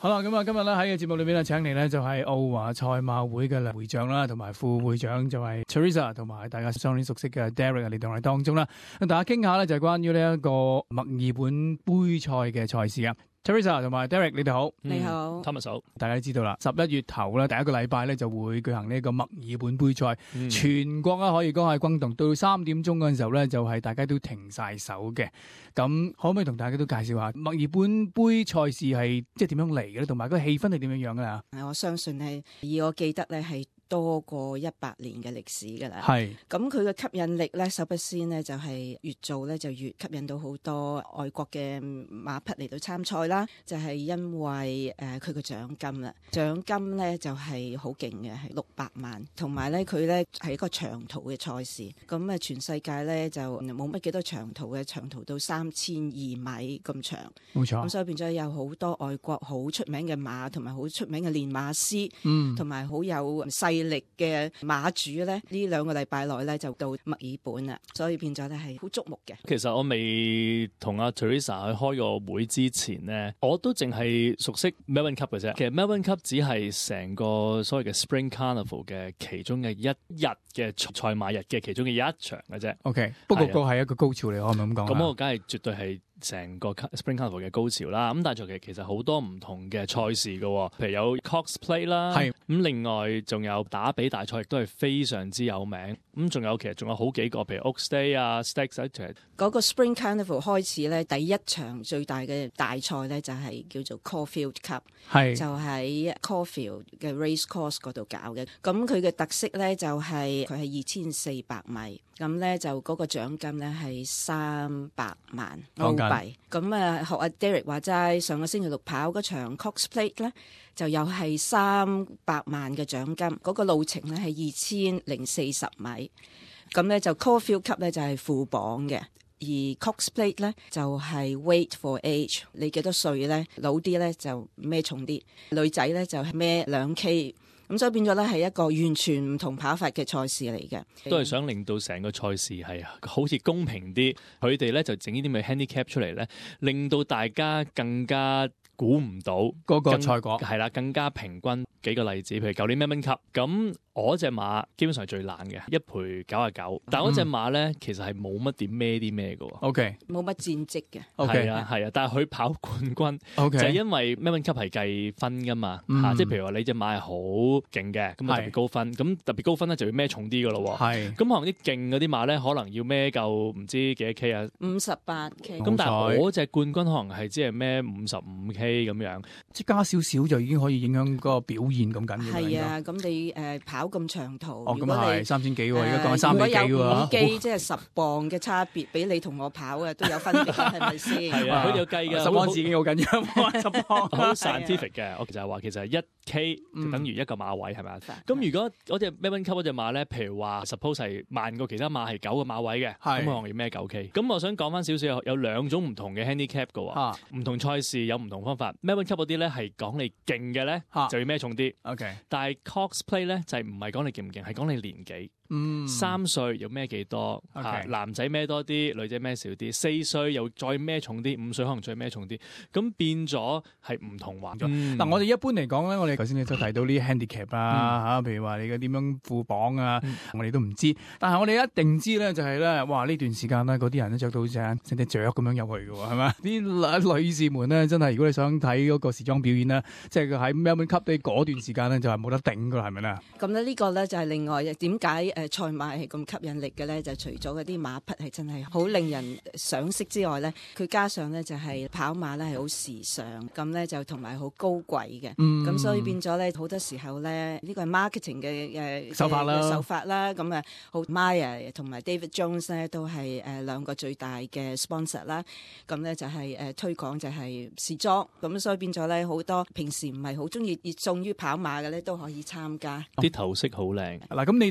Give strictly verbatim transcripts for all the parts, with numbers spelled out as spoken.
好啦，咁啊，今日咧喺個節目裏邊咧，請嚟咧就係澳華賽馬會嘅會長啦，同埋副會長就係 Teresa， 同埋大家相當熟悉嘅 Derek 嚟到我哋當中啦。咁大家傾下咧就係關於呢一個墨爾本杯賽嘅賽事啊。Teresa 同埋 Derek， 你哋好， 你好 Thomas 好， 大家都知道啦，十一月頭咧第一個禮拜咧就會舉行呢個墨爾本杯賽， 嗯、 全國啊可以講係轟動，到三點鐘嗰陣時候咧就係大家都停晒手嘅。咁可唔可以同大家都介紹下墨爾本杯賽事係即係點樣嚟嘅咧？同埋個氣氛係點樣樣嘅啦？ 我相信係以我記得咧係多過一百年嘅歷史㗎啦。 係咁佢嘅吸引力咧，首不先呢，就係越做咧就越吸引到好多外國嘅馬匹嚟到參賽啦。就係、是、因為誒佢個獎金啦，獎金咧就係好勁嘅，係六百萬，同埋咧佢咧係一個長途嘅賽事。咁啊全世界咧就冇乜幾多長途嘅，長途到三千二米咁長。 冇錯。 咁所以變咗有好多外國好出名嘅馬，同埋好出名嘅練馬師， 嗯， 同埋好有勢力嘅馬主咧，呢兩個禮拜內咧就到墨爾本啦，所以變咗咧係好矚目嘅。 其實我未同阿 Teresa 去開個會之前咧，我都淨係熟悉 Melbourne Cup 嘅啫。其實 Melbourne Cup 只係成個所謂嘅 Spring Carnival 嘅其中嘅一日嘅賽馬日嘅其中嘅一場嘅啫。 OK， 不過個係一個高潮嚟，可唔可以咁講？ 咁我梗係絕對係成個 Spring Carnival 嘅高潮啦。咁但係其實好多唔同嘅賽事嘅，譬如有 Cox Plate 啦，係咁另外仲有打比大賽亦都係非常之有名。咁仲有其實仲有好幾個，譬如 Oaks Day 啊 Stakes 嗰個 Spring Carnival 開始咧，第一場最大嘅大賽咧就係叫做 Caulfield Cup，係就喺 Caulfield 嘅 Race Course 嗰度搞嘅。咁佢嘅特色咧就係佢係二千四百米，咁咧就嗰個獎金咧係三百萬澳幣。咁啊學阿 Derek 話齋，上個星期六跑嗰場 Cox Plate 咧，就又係三百萬嘅獎金。嗰、那個路程咧係二千零四十米。咁咧就 Caulfield Cup 咧就係副榜嘅。而 Cox Plate 咧就係、是、Weight for Age， 你幾多歲咧？老啲咧就孭重啲，女仔咧就孭兩 K， 咁所以變咗咧係一個完全唔同跑法嘅賽事嚟嘅。 都係想令到成個賽事係好似公平啲，佢哋咧就整呢啲咪 handicap 出嚟咧，令到大家更加估唔到嗰個賽果係啦，更加平均。幾個例子，譬如舊年 Melbourne Cup，咁我隻馬基本上係最懶嘅，一賠九啊九。但係嗰隻馬咧，其實係冇乜點孭啲咩嘅。O K， 冇乜戰績嘅。 O K 啊，係啊，但係佢跑冠軍，okay. 就係因為 Melbourne Cup 係計分噶嘛，嚇、嗯啊，即係譬如話你隻馬係好勁嘅，咁啊特別高分，咁特別高分咧就要孭重啲嘅咯。係，咁可能啲勁嗰啲馬咧，可能要孭夠唔知幾多 K 啊？五十八 K。咁但係我隻冠軍可能係只係孭五十五 K 咁樣， 即係加少少就已經可以影響嗰個表現咁緊要。 係啊，咁你誒、呃、跑咁長途， 哦、 如果你三千幾喎，而家講緊三百幾喎， 如果有五機即係十磅嘅差別，俾你同我跑嘅都有分別，係咪先？ 係啊，佢哋有計㗎， 十磅自己好緊要，十磅好 scientific 嘅。我其實係話其實係一 K 就等於一個馬位係咪？咁、嗯、如果嗰隻 Melbourne Cup 嗰隻馬咧，譬如話 suppose 係慢過其他馬係九個馬位嘅，咁可能要孭九 K。咁我想講翻少少，有兩種唔同嘅 handicap 嘅喎，唔、啊、同賽事有唔同方法。Melbourne Cup 嗰啲咧係講你勁嘅咧，就要孭重啲。OK。但係 Cox Plate 咧就係唔係講你勁唔勁，係講你年紀。嗯，三歲又孭幾多、okay. 啊？男仔孭多啲，女仔孭少啲。四歲又再孭重啲，五歲可能再孭重啲。咁變咗係唔同話咗。嗱、嗯啊，我哋一般嚟講咧，我哋頭先你都提到呢 handicap 啊，嚇、嗯，譬如話你嘅點樣副榜啊，嗯、我哋都唔知。但係我哋一定知咧，就係、是、咧，哇！呢段時間咧，嗰啲人都着到成成隻雀咁樣入去嘅喎，係咪？啲女士們咧，真係如果你想睇嗰個時裝表演咧，即係佢喺 Melbourne Cup 啲嗰段時間咧，就係冇得頂㗎啦，係咪咧？咁咧呢個咧就係另外點解誒賽馬係咁吸引力嘅咧？就除咗嗰啲馬匹係真係好令人賞識之外咧，佢加上咧就係跑馬咧係好時尚，咁咧就同埋好高貴嘅，咁、嗯、所以變咗咧好多時候咧呢、呢個係 marketing 嘅誒手法啦，手法啦，咁啊好 Myer 同埋 David Jones 咧都係誒兩個最大嘅 sponsor 啦，咁咧就係誒推廣就係時裝，咁所以變咗咧好多平時唔係好中意熱衷於跑馬嘅咧都可以參加。 啲頭飾好靚。 嗱，咁你哋咧就係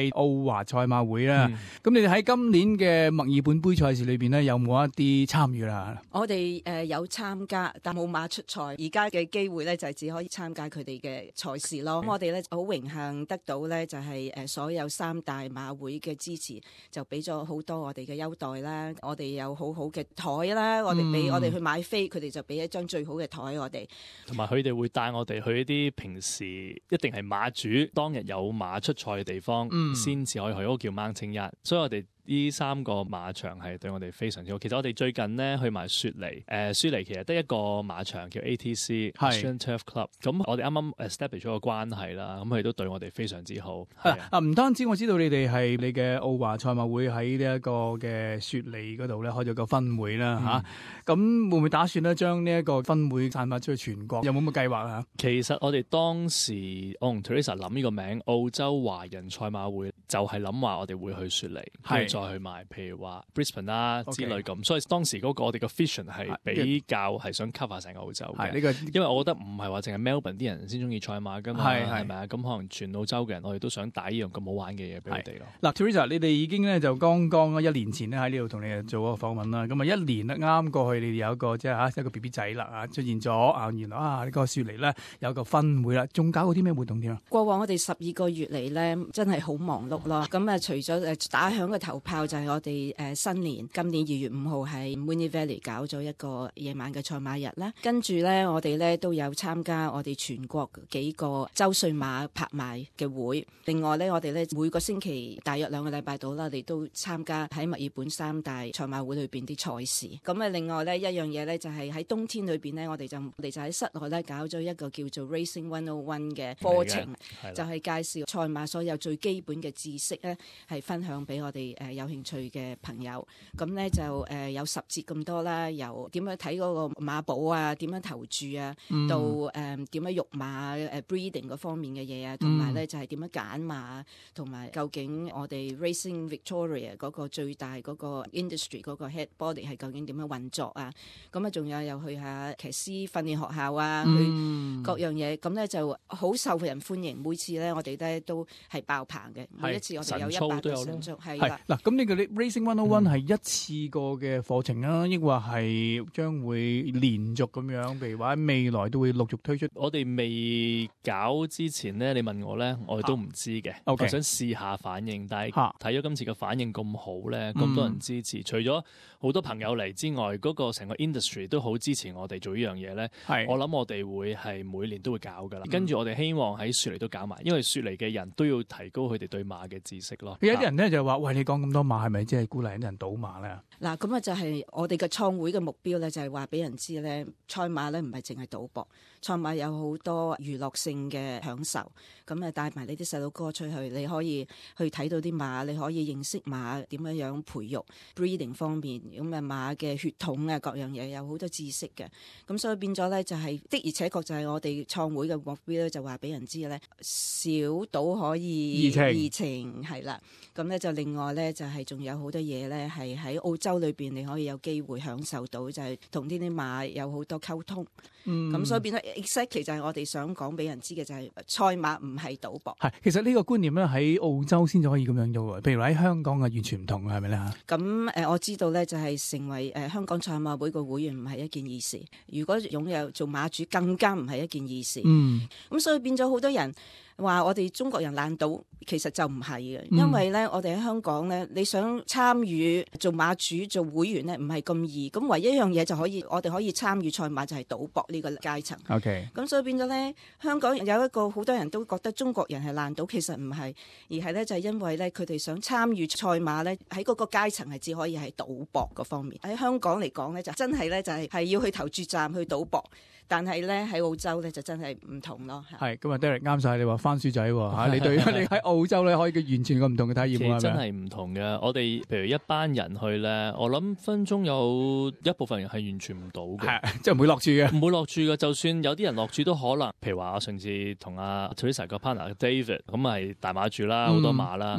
係奧華賽馬會啦。咁、嗯、你哋喺今年嘅墨爾本杯賽事裏邊咧，有冇一啲參與啦？ 我哋誒有參加，但冇馬出賽。而家嘅機會咧就係只可以參加佢哋嘅賽事咯。咁、嗯、我哋咧好榮幸得到咧就係誒所有三大馬會嘅支持，就俾咗好多我哋嘅優待啦。我哋有好好嘅台啦，我哋俾我哋去買飛，佢哋就俾一張最好嘅台我哋。同埋佢哋會帶我哋去一啲平時一定係馬主當日有馬出賽嘅地方，先至、嗯、可以去。嗰個叫 Mountain Yard，所以我哋呢三個馬場係對我哋非常之好。其實我哋最近咧去埋雪梨，誒、呃、雪梨其實得一個馬場叫 A T C，Australian Turf Club。咁我哋啱啱 establish 咗個關係啦，咁佢哋都對我哋非常之好。 啊，啊唔單止我知道你哋係你嘅奧華賽馬會喺呢一個嘅雪梨嗰度咧開咗個分會啦嚇。咁、嗯啊、會唔會打算咧將呢一個分會散發出去全國？有冇乜計劃啊？ 其實我哋當時我同 Teresa 諗呢個名澳洲華人賽馬會，就係諗話我哋會去雪梨。再去買，譬如話 Brisbane 啦之類咁，okay. 所以當時嗰個我哋個 vision 係比較係想 cover 成個澳洲嘅。呢個因為我覺得唔係話淨係 Melbourne 啲人先中意賽馬㗎嘛，係咪啊？咁可能全澳洲嘅人，我哋都想帶呢樣咁好玩嘅嘢俾佢哋咯。嗱 Teresa 你哋已經咧就剛剛一年前咧喺呢度同你哋做個訪問啦。咁啊一年啱過去，你哋有一個即係嚇一個 B B 仔啦啊出現咗啊，原來啊呢個雪梨咧有個分會啦，仲搞過啲咩活動添啊？ 過往我哋十二個月嚟咧，真係好忙碌咯。咁啊除咗誒打響個頭炮就係我哋誒新年，今年二月五號喺 Moonee Valley 搞咗一個夜晚嘅賽馬日啦。跟住咧，我哋咧都有參加我哋全國幾個周歲馬拍賣嘅會。另外咧，我哋咧每個星期大約兩個禮拜到啦，我哋都參加喺墨爾本三大賽馬會裏邊啲賽事。咁啊，另外咧一樣嘢咧就係喺冬天裏邊咧，我哋就我哋就喺室內咧搞咗一個叫做 Racing one oh one 嘅課程，就係介紹賽馬所有最基本嘅知識咧，係分享俾我哋誒有興趣嘅朋友。咁咧就誒有十節咁多啦，由點樣睇嗰個馬寶啊，點樣投注啊，嗯、到誒點樣育馬誒 breeding 嗰方面嘅嘢啊，同埋咧就係點樣揀馬，同埋究竟我哋 Racing Victoria 嗰個最大嗰個 industry 嗰個 head body 係究竟點樣運作啊？咁啊仲有又去下騎師訓練學校啊，嗯、去各樣嘢，咁咧就好受人歡迎。每次咧我哋咧都係爆棚嘅，每一次我哋有一百個神速係啦。 嗱，咁呢個 Racing one oh one 係一次過嘅課程啊，抑或係將會連續咁樣，譬如話喺未來都會陸續推出。 我哋未搞之前咧，你問我咧，我哋都唔知嘅。啊 okay. 我想試下反應，但係睇咗今次嘅反應咁好咧，咁、啊、多人支持，嗯、除咗好多朋友嚟之外，嗰、那個成個 industry 都好支持我哋做呢樣嘢咧。係，我諗我哋會係每年都會搞噶啦。跟、嗯、住我哋希望喺雪梨都搞埋，因為雪梨嘅人都要提高佢哋對馬嘅知識咯。 有啲人咧就話：喂，你講咁多馬，係咪即係鼓勵啲人賭馬咧？ 嗱，咁啊就係我哋嘅創會嘅目標咧，就係話俾人知咧，賽馬咧唔係淨係賭博，賽馬有好多娛樂性嘅享受。咁啊帶埋你啲細路哥出去，你可以去睇到啲馬，你可以認識馬點樣樣培育 breeding 方面，咁啊馬嘅血統啊各樣嘢有好多知識嘅。咁所以變咗咧就係、是、的而且確就係我哋創會嘅目標咧，就話俾人知咧，小賭可以怡情係啦。咁咧就另外咧就係仲有好多嘢咧係喺澳洲裏邊你可以有機會享受到，就係同呢啲馬有好多溝通。嗯，咁所以變咗 exactly 就係我哋想講俾人知嘅就係賽馬唔係賭博。 係，其實呢個觀念咧喺澳洲先至可以咁樣做，譬如喺香港啊完全唔同嘅，係咪咧嚇？ 咁誒我知道咧就係成為誒香港賽馬會個會員唔係一件易事，如果擁有做馬主更加唔係一件易事。嗯，咁所以變咗好多人話我哋中國人爛賭，其實就唔係嘅，因為咧我哋喺香港咧，你想參與做馬主做會員咧，唔係咁易。咁唯一一樣嘢就可以，我哋可以參與賽馬就係賭博呢個階層。OK，咁所以變咗咧，香港有一個好多人都覺得中國人係爛賭，其實唔係，而係咧就係因為咧佢哋想參與賽馬咧，喺嗰個階層係只可以係賭博嗰方面。喺香港嚟講咧，就真係咧就係係要去投注站去賭博。但係咧喺澳洲咧就真係唔同咯。 係咁啊 Derek 啱晒你話番薯仔喎嚇，你對你喺澳洲咧可以完全個唔同嘅體驗。 其實真係唔同嘅。我哋譬如一班人去咧，我諗分鐘有一部分人係完全唔賭嘅， 即係唔會落注嘅， 唔會落注嘅。就算有啲人落注都可能，譬如話我上次同阿 Teresa 個 partner David 咁係大馬主啦，好多馬啦。嗯嗯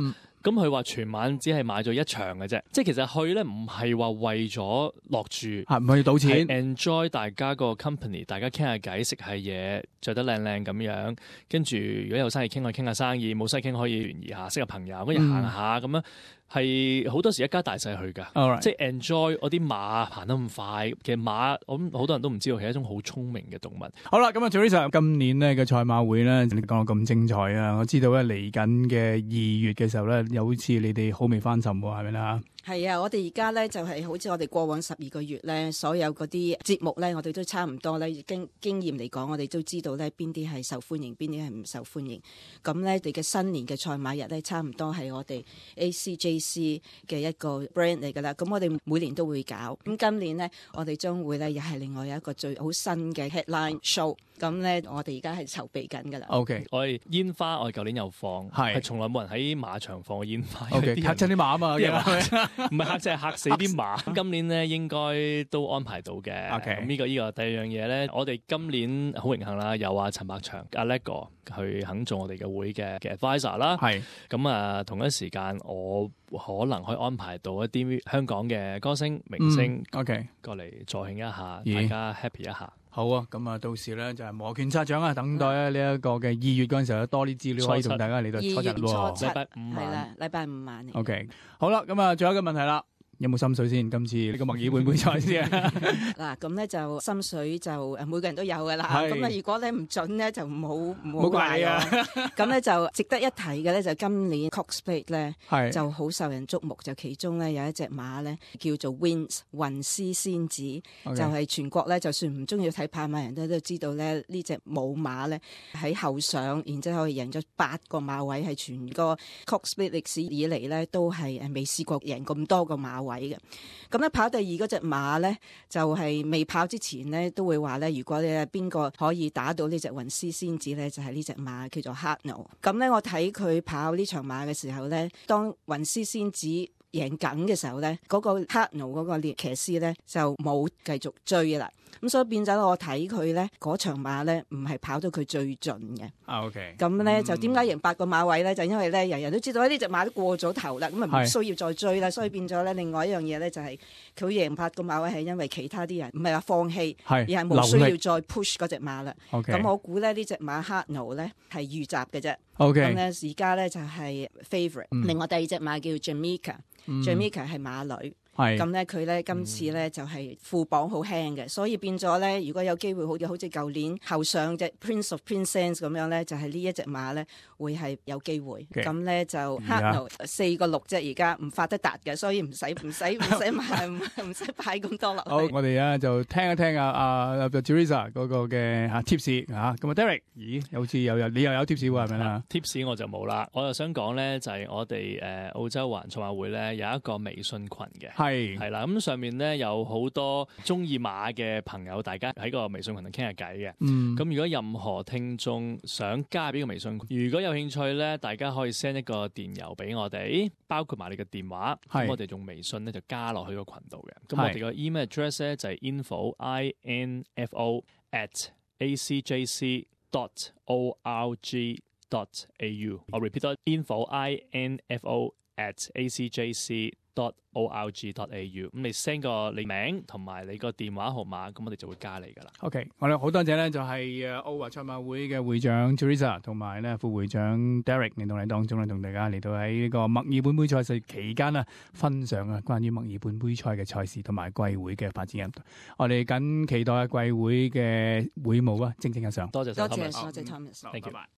咁佢話全晚只係買咗一場嘅啫，即係其實去咧唔係話為咗落住， 係唔係要賭錢 ，enjoy 大家個 company， 大家傾下偈，食下嘢，着得靚靚咁樣，跟住如果有生意傾可以傾下生意，冇生意傾可以聯誼下，識下朋友，跟住行下咁樣。係好多時一家大細去㗎，right. 即係 enjoy 我啲馬行得咁快。其實馬我諗好多人都唔知道，其實係一種好聰明嘅動物。 好啦，咁啊，Teresa，今年呢嘅賽馬會咧，你講到咁精彩啊！我知道咧嚟緊嘅二月嘅時候咧，又好似你哋好未翻尋喎，係咪啦？ 係啊，我哋而家咧就係、是、好似我哋過往十二個月咧，所有嗰啲節目咧，我哋都差唔多咧。經經驗嚟講，我哋都知道咧邊啲係受歡迎，邊啲係唔受歡迎。咁咧，你嘅新年嘅賽馬日咧，差唔多係我哋 A C J C 嘅一個 brand 嚟㗎啦。咁我哋每年都會搞。咁今年咧，我哋將會咧又係另外有一個最好新嘅 headline show。咁咧，我哋而家係籌備緊㗎啦。 O K， 我哋煙花我哋舊年又放，係從來冇人喺馬場放過煙花。 O K， 嚇親啲馬啊嘛， 唔係嚇，即係嚇死啲馬。今年咧應該都安排到嘅。 O K， 咁呢個呢個第二樣嘢咧，我哋今年好榮幸啦，有阿陳百祥阿叻哥佢肯做我哋嘅會嘅嘅 advisor 啦。係咁啊，同一時間我可能可以安排到一啲香港嘅歌星明星、嗯、，OK， 過嚟助慶一下，大家 happy 一下。 好啊，咁啊，到時咧就係摩拳擦掌啊，等待咧呢一個嘅二月嗰陣時候，多啲資料可以同大家嚟到初日喎。 禮拜五晚係啦，禮拜五晚。 OK， 好啦，咁啊，仲有一個問題啦。有冇心水先？今次呢個墨爾本杯賽先啊！ 嗱，咁咧就心水就誒每個人都有㗎啦。咁啊，如果咧唔準咧，就唔好唔好怪啊！咁咧就值得一提嘅咧，就今年 Cox Plate 咧就好受人矚目，就其中咧有一隻馬咧叫做 Wins 雲絲仙子，okay. 就係全國咧就算唔中意睇跑馬人都都知道咧呢隻母馬咧喺後上，然之後贏咗八個馬位，係全個 Cox Plate 歷史以嚟咧都係誒未試過贏咁多個馬位嘅。咁咧跑第二嗰隻馬咧就係、是、未跑之前咧都會話咧，如果你係邊個可以打到呢隻雲絲仙子咧，就係呢隻馬叫做 Hartnell。咁咧我睇佢跑呢場馬嘅時候咧，當雲絲仙子贏緊嘅時候咧，嗰、那個 Hartnell 嗰個獵騎師咧就冇繼續追嘅啦。咁所以變咗我睇佢咧嗰場馬咧唔係跑到佢最盡嘅。 啊 OK。 咁咧就點解贏八個馬位咧？就因為咧人人都知道呢隻馬都過咗頭啦，咁啊唔需要再追啦。所以變咗咧另外一樣嘢咧就係佢贏八個馬位係因為其他啲人唔係話放棄，而係冇需要再 push 嗰隻馬啦。咁、okay. 我估咧呢隻馬 Hartnell 咧係預習嘅啫。 OK。 咁咧而家咧就係 favourite、嗯。另外第二隻馬叫 Jamaica，Jamaica 係、嗯、馬女。咁咧佢咧今次咧就係副榜好輕嘅，所以變咗咧如果有機會好似好似舊年後上隻 Prince of Princess 咁樣咧，就係、是、呢一隻馬咧會係有機會。咁、okay. 咧就 Hartnell 四個六啫，而家唔發得達嘅，所以唔使唔使唔使買唔使擺咁多落去。好， 我哋啊就聽一聽啊啊 Teresa 嗰個嘅嚇 tips 嚇。咁啊 Derek， 咦好似又有你又有 tips 喎係咪啦 ？tips 我就冇啦，我又想講咧就係我哋誒澳洲環賽馬會咧有一個微信群嘅。係係啦，咁上面咧有好多中意馬嘅朋友，大家喺個微信群度傾下偈嘅。嗯，咁如果任何聽眾想加入呢個微信群，如果有興趣咧，大家可以 send 一個電郵俾我哋，包括埋你嘅電話，咁我哋用微信咧就加落去個群度嘅。咁我哋個 email address 咧就係 info i n f o at a c j c dot o r g dot a u。我 repeat 多 info i n f o at a c j c dot o r g dot a u。 咁你 send 個你名同埋你個電話號碼，咁我哋就會加你噶啦。OK， 我哋好多謝咧，就係誒澳華賽馬會嘅會長 Teresa 同埋咧副會長 Derek 嚟到嚟當中咧，同大家嚟到喺呢個墨爾本杯賽事期間啊，分享啊關於墨爾本杯賽嘅賽事同埋季會嘅發展。我哋緊期待季會嘅會務啊，蒸蒸日上。多謝多謝多謝 Thomas，Thank you。